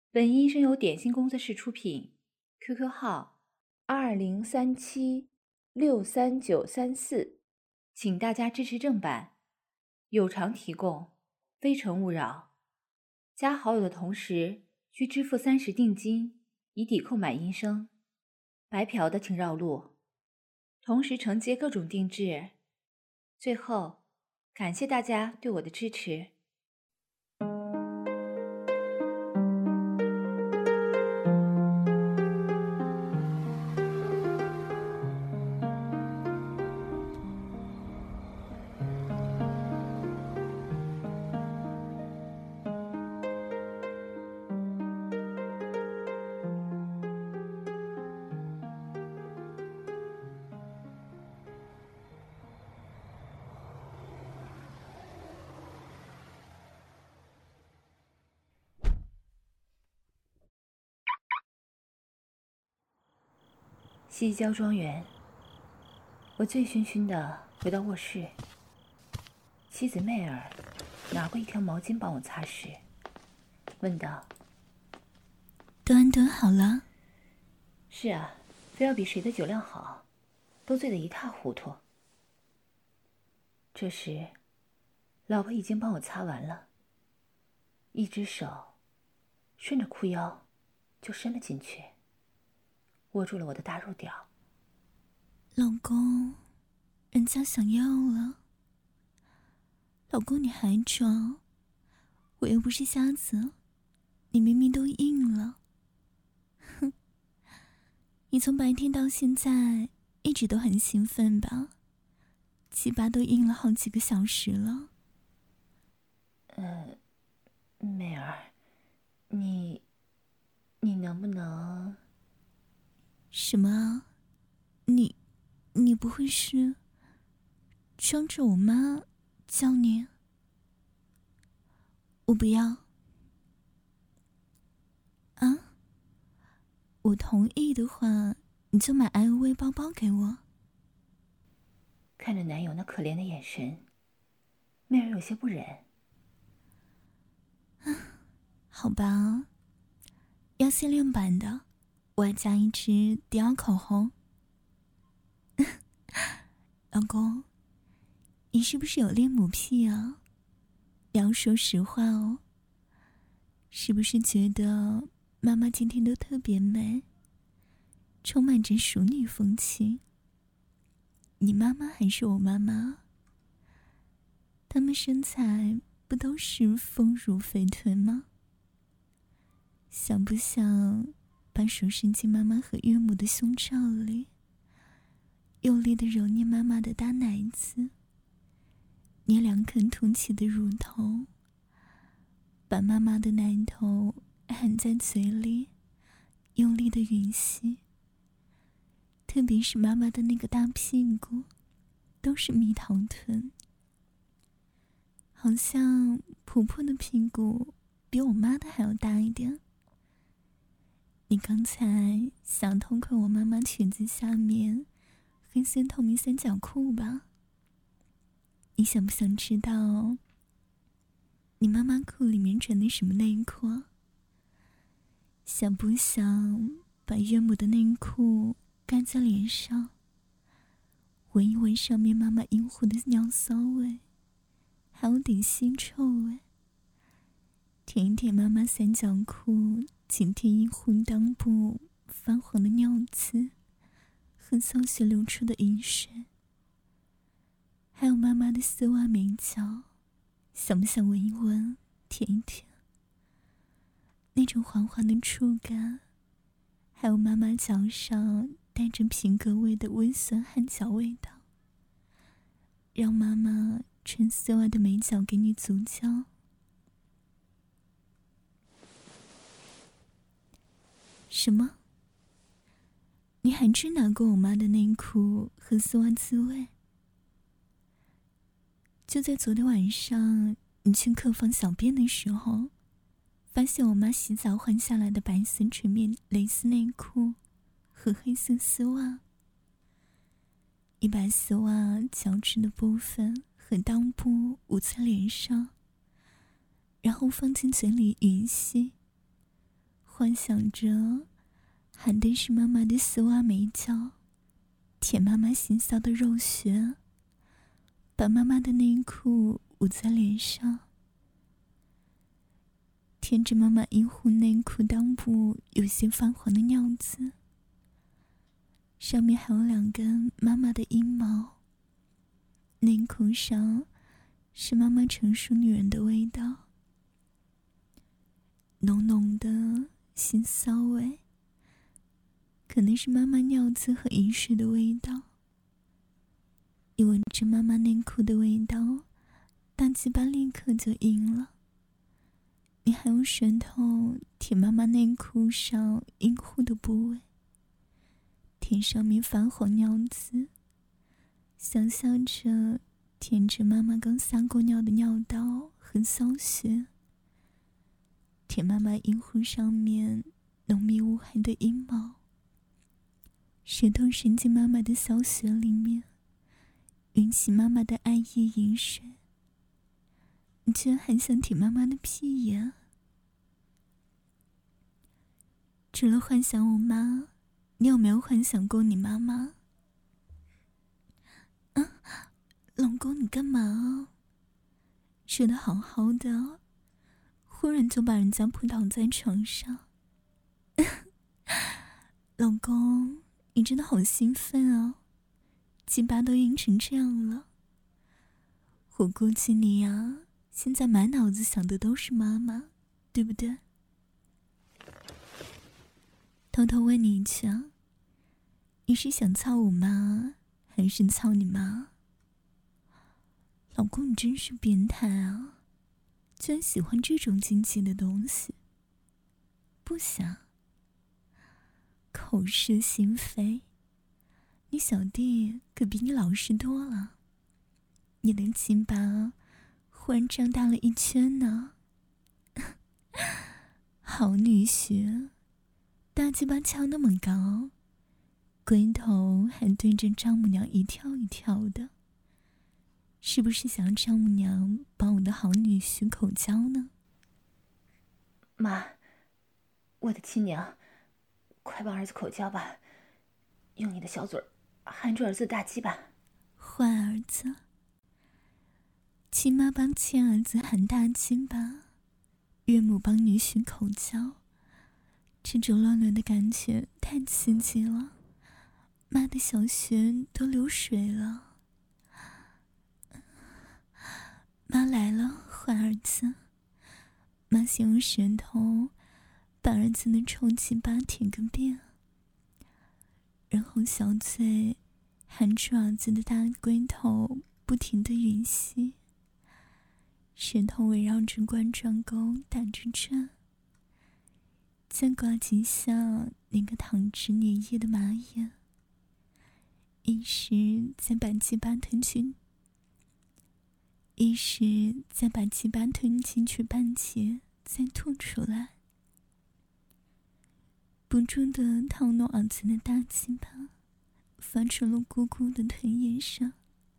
本音声由点心工作室出品 ，QQ 号2037639334，请大家支持正版，有偿提供，非诚勿扰。加好友的同时需支付30定金，以抵扣买音声。白嫖的请绕路，同时承接各种定制。最后，感谢大家对我的支持。西郊庄园，我醉醺醺地回到卧室，妻子媚儿拿过一条毛巾帮我擦拭，问道：“ 都安顿好了？”“ 是啊，非要比谁的酒量好，都醉得一塌糊涂。”这时，老婆已经帮我擦完了，一只手顺着裤腰就伸了进去，握住了我的大肉屌。 “老公，人家想要了。”“老公，你还装？我又不是瞎子，你明明都硬了。”“哼，你从白天到现在一直都很兴奋吧？鸡巴都硬了好几个小时了。”“ 媚儿，你能不能……”“ 什么啊？你不会是装着我妈叫你？”“我不要。”“啊？我同意的话，你就买 LV 包包给我。” 看着男友那可怜的眼神，媚儿有些不忍。 好吧，要限量版的，我还加一支迪奥口红。老公，你是不是有恋母癖啊？你要说实话哦。是不是觉得妈妈今天都特别美，充满着淑女风情？你妈妈还是我妈妈，她们身材不都是丰乳肥臀吗？想不想把手伸进妈妈和岳母的胸罩里，用力地揉捏妈妈的大奶子，捏2颗凸起的乳头，把妈妈的奶头含在嘴里，用力地吮吸。特别是妈妈的那个大屁股，都是蜜桃臀，好像婆婆的屁股比我妈的还要大一点。你刚才想偷窥我妈妈裙子下面黑色透明三角裤吧？你想不想知道你妈妈裤里面穿的什么内裤啊？想不想把岳母的内裤盖在脸上，闻一闻上面妈妈阴户的尿骚味，还有点腥臭味，舔一舔妈妈三角裤紧贴阴户裆部发黄的尿渍和骚血流出的饮水，还有妈妈的丝袜美脚，想不想闻一闻，舔一舔？那种滑滑的触感，还有妈妈脚上带着皮革味的温酸汗脚味道，让妈妈穿丝袜的美脚给你足交。什么？你还真拿过我妈的内裤和丝袜自慰？就在昨天晚上，你去客房小便的时候，发现我妈洗澡换下来的白色纯棉蕾丝内裤和黑色丝袜。你把丝袜脚趾的部分和裆部捂在脸上，然后放进嘴里吮吸， 幻想着含的是妈妈的丝袜美脚，舔妈妈心骚的肉穴，把妈妈的内裤捂在脸上，舔着妈妈阴户内裤裆部有些泛黄的尿渍，上面还有2根妈妈的阴毛。内裤上是妈妈成熟女人的味道，浓浓的腥骚味，可能是妈妈尿渍和饮水的味道。一闻着妈妈内裤的味道，大鸡巴立刻就硬了。你还用舌头舔妈妈内裤上阴户的部位，舔上面泛黄尿渍，想象着舔着妈妈刚撒过尿的尿道和骚穴，舔妈妈阴户上面浓密无痕的阴毛，舌头伸进妈妈的骚穴里面，吮吸妈妈的爱液饮水。你居然还想舔妈妈的屁眼？除了幻想我妈，你有没有幻想过你妈妈？老公，你干嘛啊？睡得好好的，忽然就把人家扑倒在床上。老公，你真的好兴奋啊，鸡巴都硬成这样了。我估计你啊，现在满脑子想的都是妈妈，对不对？偷偷问你一句啊，你是想操我妈，还是操你妈？老公，你真是变态啊，居然喜欢这种禁忌的东西。不想，口是心非，你小弟可比你老实多了，你的鸡巴忽然张大了1圈呢。好女婿，大鸡巴翘那么高，龟头还对着丈母娘一跳一跳的，是不是想让丈母娘帮我的好女婿口交呢？ 妈，我的亲娘，快帮儿子口交吧，用你的小嘴儿含住儿子的大鸡巴。 坏儿子，亲妈帮亲儿子含大鸡巴，岳母帮女婿口交，这种乱伦的感觉太刺激了，妈的小穴都流水了。妈来了，坏儿子。妈先用舌头把儿子的臭鸡巴舔个遍，然后小嘴含住儿子的大龟头，不停地吮吸，舌头围绕着冠状沟打着转，再刮几下那个淌着粘液的马眼，一时再把鸡巴吞进去半截，再吐出来，不住地套弄儿子的大鸡巴，发出了咕咕的吞咽声。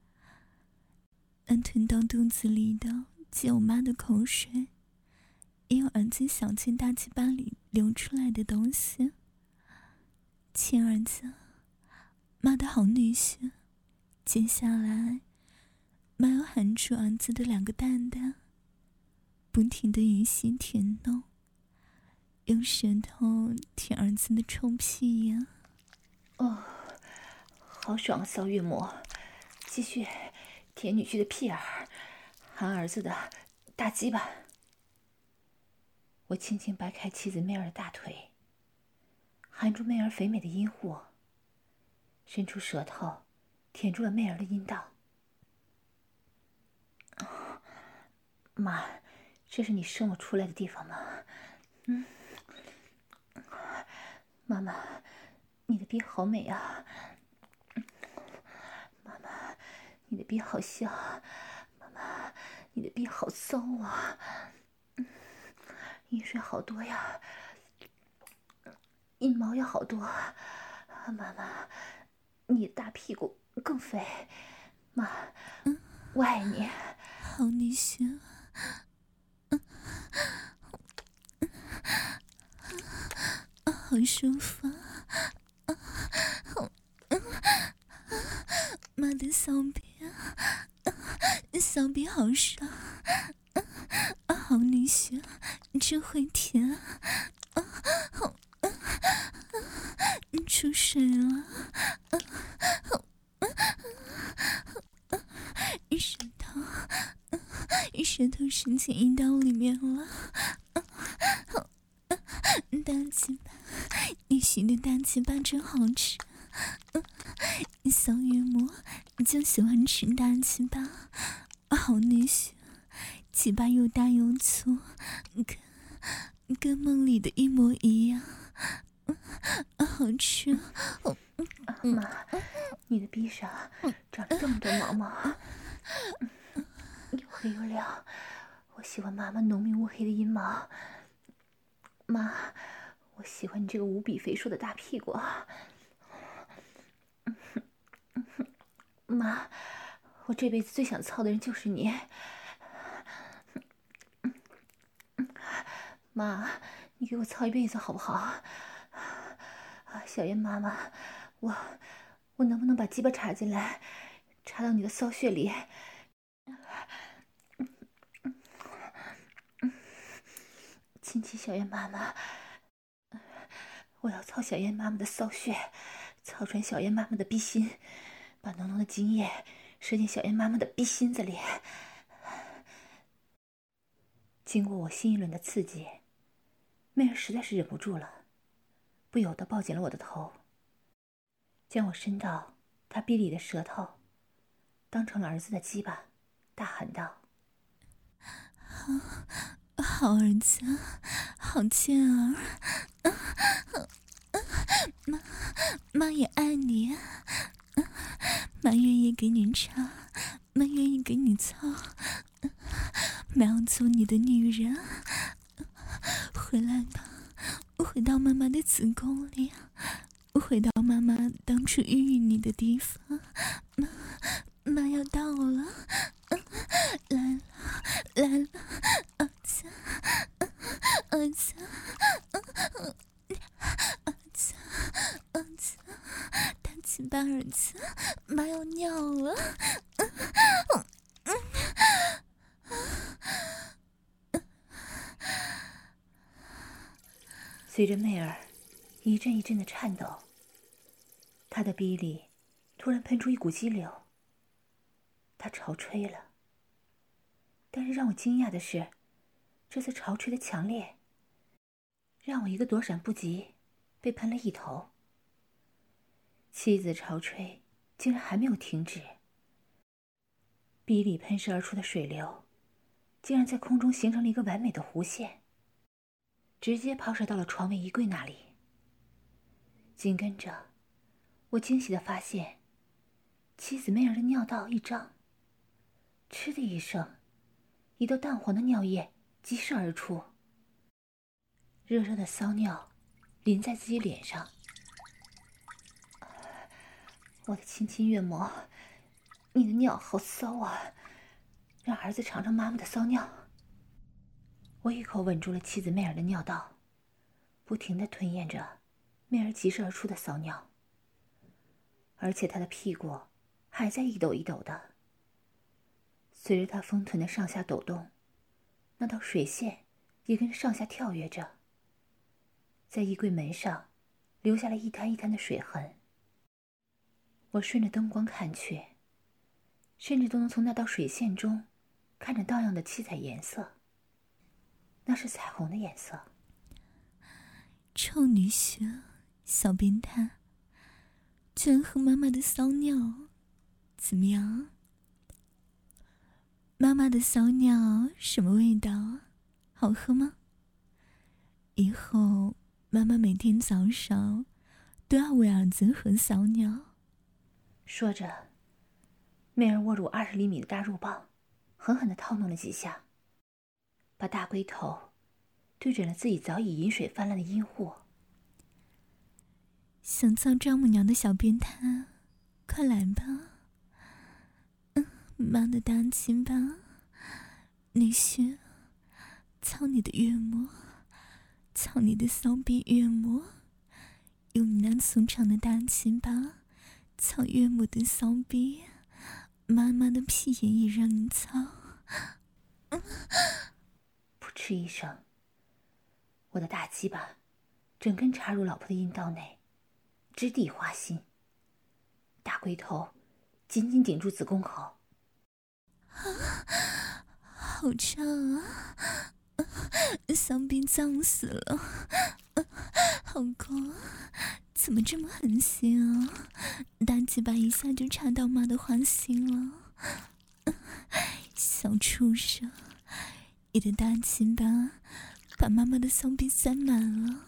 而吞到肚子里的既有妈的口水，也有儿子小鸡大鸡巴里流出来的东西。亲儿子，妈的好女婿，接下来妈要含住儿子的2个蛋蛋，不停地吮吸舔弄，用舌头舔儿子的臭屁呀！ 哦，好爽啊，骚岳母，继续舔女婿的屁眼儿，含儿子的大鸡巴。我轻轻掰开妻子媚儿的大腿，含住媚儿肥美的阴户，伸出舌头舔住了媚儿的阴道。妈，这是你生我出来的地方吗？妈妈，你的逼好美啊！妈妈，你的逼好香！妈妈，你的逼好骚啊！阴水好多呀，阴毛也好多。妈妈，你的大屁股更肥。妈，我爱你。 好女婿， 好舒服啊！妈的骚逼啊！骚逼好爽啊！好女婿，真会舔啊！好出水了舌头伸进阴道里面了，大鸡巴，你洗的大鸡巴真好吃，小月魔就喜欢吃大鸡巴，好女婿，鸡巴又大又粗，跟梦里的一模一样，好吃。 妈，你的臂上长了这么多毛毛，又黑又亮，我喜欢妈妈浓密乌黑的阴毛。妈，我喜欢你这个无比肥硕的大屁股。妈，我这辈子最想操的人就是你。妈，你给我操一辈子好不好？小燕妈妈，我能不能把鸡巴插进来，插到你的骚穴里？亲亲小燕妈妈，我要操小燕妈妈的骚穴，操穿小燕妈妈的逼心，把浓浓的精液射进小燕妈妈的逼心子里。经过我新一轮的刺激，妹儿实在是忍不住了，不由得抱紧了我的头，将我伸到她逼里的舌头当成了儿子的鸡巴，大喊道： 好儿子，好贱儿，妈也爱你，妈愿意给你插，妈愿意给你操，妈要做你的女人，回来吧，回到妈妈的子宫里，回到妈妈当初孕育你的地方，妈要到了，来了来了，儿子儿子儿子儿子，大鸡巴儿子，妈要尿了。 随着妹儿一阵一阵的颤抖，她的逼里突然喷出一股激流，她潮吹了。但是让我惊讶的是，这次潮吹的强烈，让我一个躲闪不及，被喷了一头。妻子潮吹竟然还没有停止，逼里喷射而出的水流，竟然在空中形成了一个完美的弧线，直接抛射到了床尾衣柜那里。紧跟着，我惊喜地发现，妻子妹儿的尿道一张，嗤的一声，一道淡黄的尿液激射而出，热热的骚尿淋在自己脸上。我的亲亲月魔，你的尿好骚啊，让儿子尝尝妈妈的骚尿。我一口吻住了妻子妹儿的尿道，不停地吞咽着妹儿急射而出的骚尿，而且她的屁股还在一抖一抖的。随着她丰臀的上下抖动，那道水线也跟着上下跳跃着，在衣柜门上留下了一滩一滩的水痕。我顺着灯光看去，甚至都能从那道水线中看着荡漾的七彩颜色，那是彩虹的颜色。 臭女婿，小变态，居然喝妈妈的骚尿，怎么样？妈妈的骚尿什么味道？好喝吗？以后妈妈每天早上都要为儿子喝骚尿。 说着，妹儿握住20厘米的大肉棒，狠狠地套弄了几下，把大龟头对准了自己早已饮水泛滥的阴户。 想操丈母娘的小变态，快来吧！妈的大鸡巴，女婿，操你的岳母，操你的骚逼岳母， 用你那粗长的大鸡巴操岳母的骚逼，妈妈的屁眼也让你操。 噗嗤一声，我的大鸡巴整根插入老婆的阴道内，直抵花心，大龟头紧紧顶住子宫口。 好胀啊！骚逼脏死了！老公，怎么这么狠心啊？大鸡巴一下就插到妈的花心了！小畜生，你的大鸡巴把妈妈的骚逼塞满了，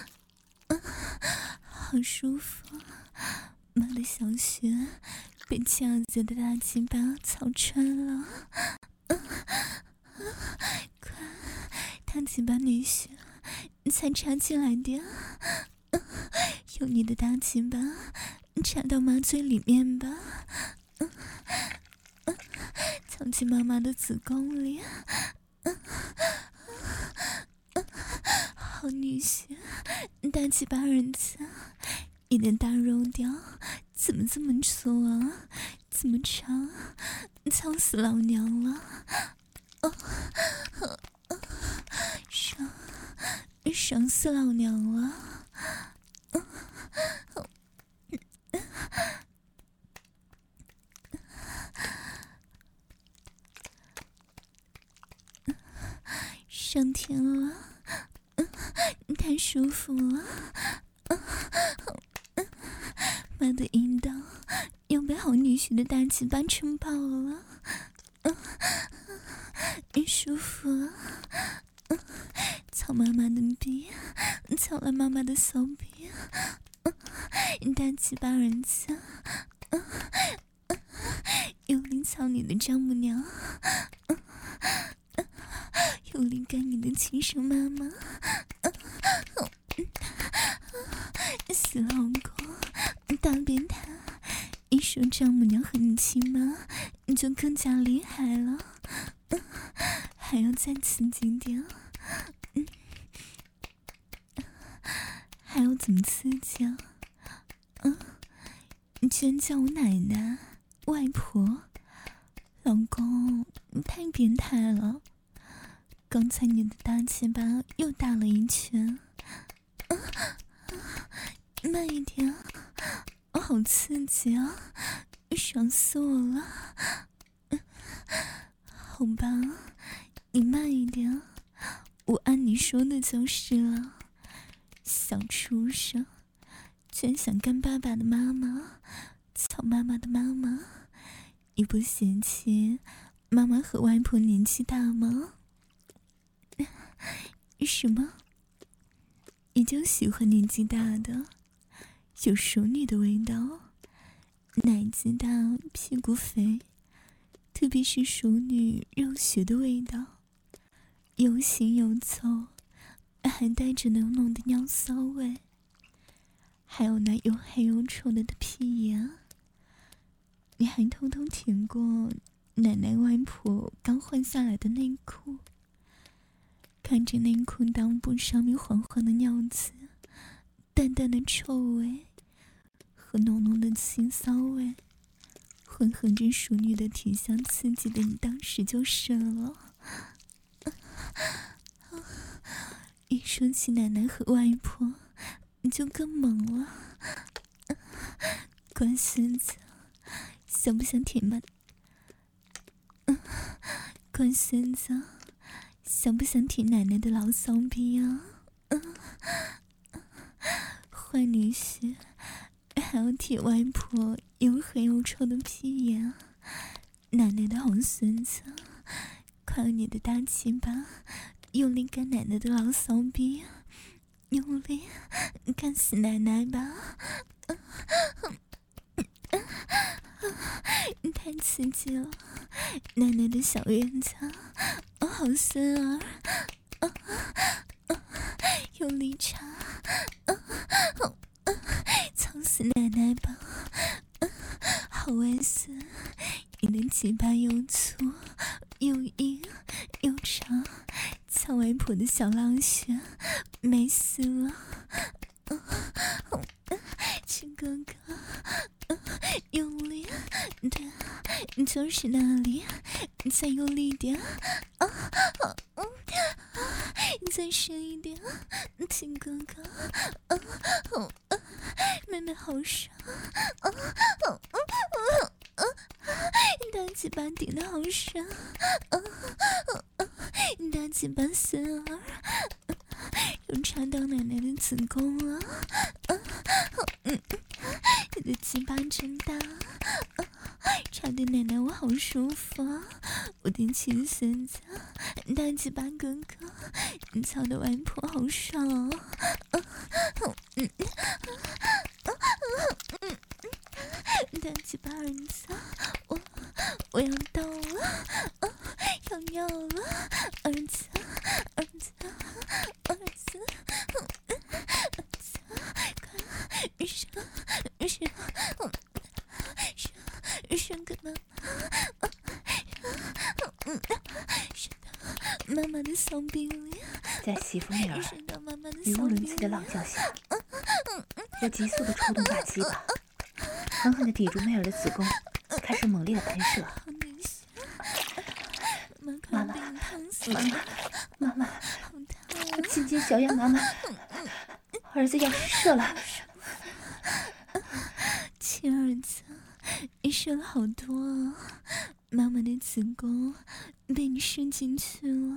好舒服！妈的小穴被夹子的大鸡巴操穿了。快，大鸡巴女婿才插进来点，用你的大鸡巴插到妈嘴里面吧，藏进妈妈的子宫里。好女婿，大鸡巴儿子，你的大肉屌怎么这么粗啊？这么长，操死老娘了！爽死老娘了！上天了，太舒服了！妈的阴道又被好女婿的大鸡巴撑爆了，舒服啊！操妈妈的逼，操了妈妈的骚逼，大鸡巴儿子，用力操你的丈母娘，用力干你的亲生妈妈，死老公，大变态！一说丈母娘和你亲妈，你就更加厉害了，还要再刺激点，还要怎么刺激啊？你居然叫我奶奶、外婆、老公，你太变态了！刚才你的大鸡巴又打了一拳，慢一点，好刺激啊，爽死我了！好吧，你慢一点，我按你说的就是了。小畜生，居然想干爸爸的妈妈，操妈妈的妈妈，你不嫌弃妈妈和外婆年纪大吗？什么？你就喜欢年纪大的，有熟女的味道，奶子大，屁股肥，特别是熟女肉血的味道，又腥又臭，还带着浓浓的尿骚味，还有那又黑又臭的屁眼。你还偷偷舔过奶奶外婆刚换下来的内裤，看着内裤裆部上面黄黄的尿渍，淡淡的臭味和浓浓的腥骚味混合着熟女的体香，刺激的你当时就射了。一说起奶奶和外婆，你就更猛了。乖孙子，想不想舔妈？乖孙子，想不想舔奶奶的老骚逼啊？坏女婿，还要舔外婆又黑又臭的屁眼。奶奶的好孙子，快用你的大鸡巴用力干奶奶的老骚逼，用力干死奶奶吧！太刺激了，奶奶的小院子，好孙儿，用力插，操死奶奶吧！好外孙，你的鸡巴又粗又硬又长，操外婆的小浪穴，美死了！ 都是那里，再用力点，再深一点，亲哥哥，妹妹好爽，大鸡巴顶的好爽，大鸡巴孙儿又插到奶奶的子宫了，你的鸡巴真大，插的奶奶我好舒服啊！我的亲孙子，大鸡巴哥哥，你操的外婆好爽哦！大鸡巴儿子，我要到了，要尿了，儿子，儿子，儿子，快生个妈妈，生到妈妈的骚逼里， 在媳妇妹儿生到妈妈的语无骚逼里伦次的浪叫下，我急速的抽动大鸡巴，狠狠的抵住妹儿的子宫，开始猛烈的喷射。妈妈，妈妈，亲亲小燕妈妈，儿子要射了。 亲儿子，你射了好多啊！妈妈的子宫被你射进去了，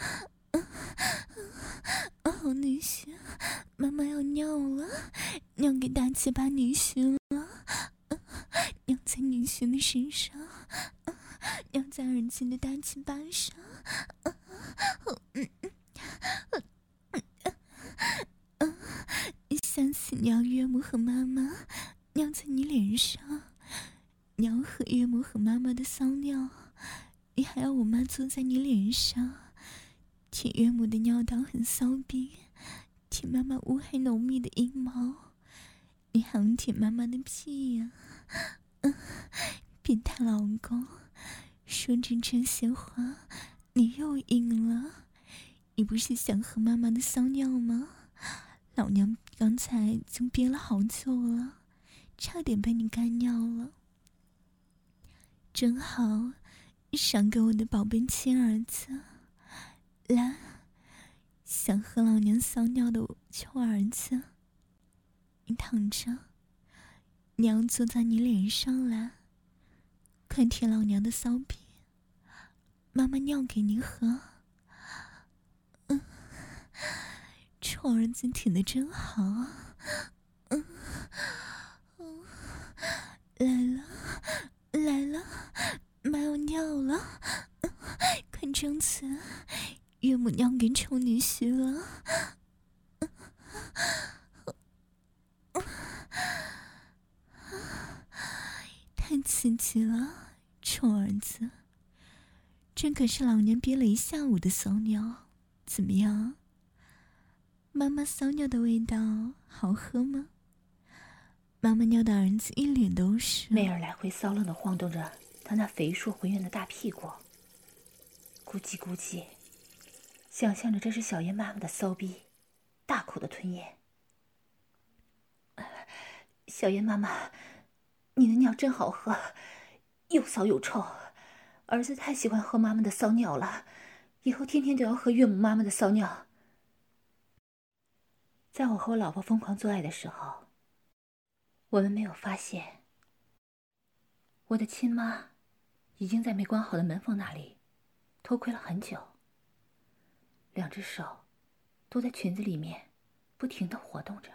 好女婿，妈妈要尿了，尿给大鸡巴女婿了，尿在女婿的身上，尿在儿子的大鸡巴上，想死尿岳母和妈妈尿在你脸上，尿和岳母和妈妈的骚尿，你还要我妈坐在你脸上，舔岳母的尿道很骚逼，舔妈妈乌黑浓密的阴毛，你还要舔妈妈的屁呀、变态老公，说着这些话，你又硬了。你不是想喝妈妈的骚尿吗？老娘刚才就憋了好久了，差点被你干尿了。真好，赏给我的宝贝亲儿子。来，想喝老娘骚尿的臭儿子，你躺着，娘坐在你脸上来，快舔老娘的骚逼，妈妈尿给你喝。臭儿子舔得真好，来了，妈要尿了，快张嘴，岳母尿给臭女婿了。太刺激了，臭儿子，这可是老娘憋了一下午的骚尿，怎么样？妈妈骚尿的味道好喝吗？妈妈尿的儿子一脸都是。 妹儿来回骚浪的晃动着她那肥硕浑圆的大屁股，咕叽咕叽，想象着这是小燕妈妈的骚逼，大口的吞咽。小燕妈妈，你的尿真好喝，又骚又臭，儿子太喜欢喝妈妈的骚尿了，以后天天都要喝岳母妈妈的骚尿。在我和我老婆疯狂做爱的时候，我们没有发现，我的亲妈已经在没关好的门缝那里偷窥了很久，两只手都在裙子里面不停地活动着。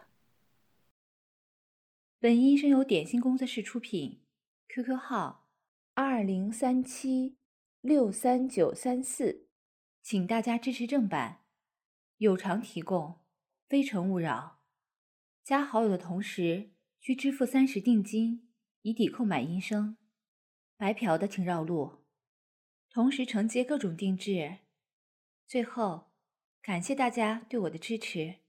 本音声由点心工作室出品 ，QQ 号2037639934，请大家支持正版，有偿提供，非诚勿扰。加好友的同时需支付30定金，以抵扣买音声。白嫖的请绕路，同时承接各种定制。最后，感谢大家对我的支持。